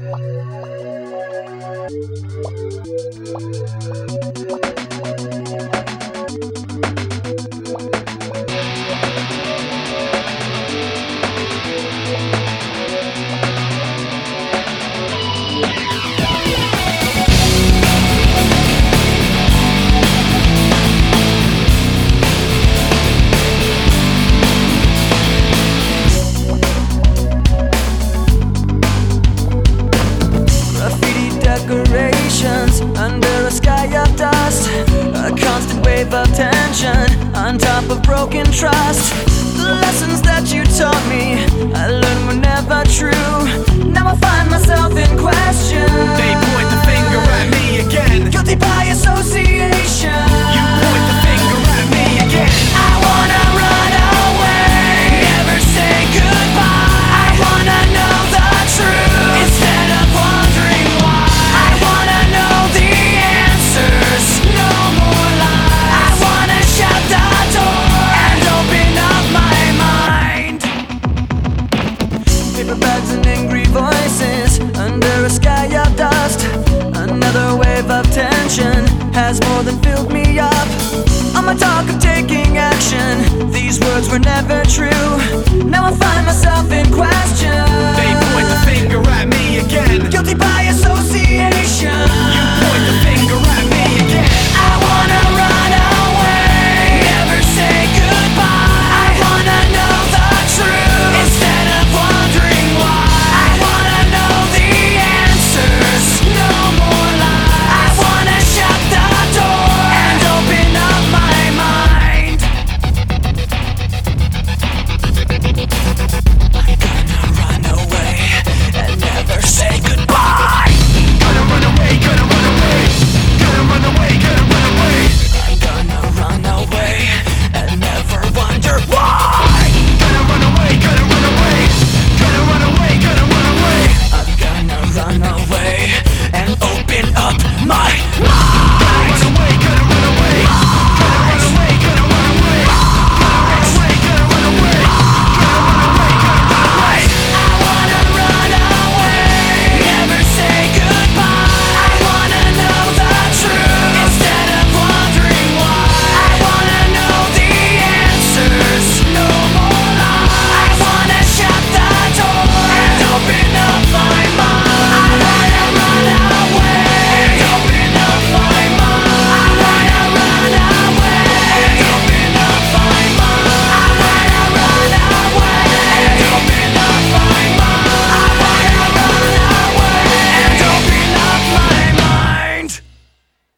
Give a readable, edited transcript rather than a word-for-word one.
Decorations under a sky of dust, a constant wave of tension on top of broken trust. The lessons that you taught me, I learned were never true. Now I find myself in question. They point the finger at me again. Guilty by association. You point the finger at me again. I wanna run away, never say goodbye. I wanna know the truth instead of wondering why. I wanna know the answers, no more lies. I wanna shut the door and open up my mind. Paper bags and angry voices under a sky of dust. Another wave of tension has more than filled me up. On my talk of taking action, these words were never true. Now I find myself in question. They point the finger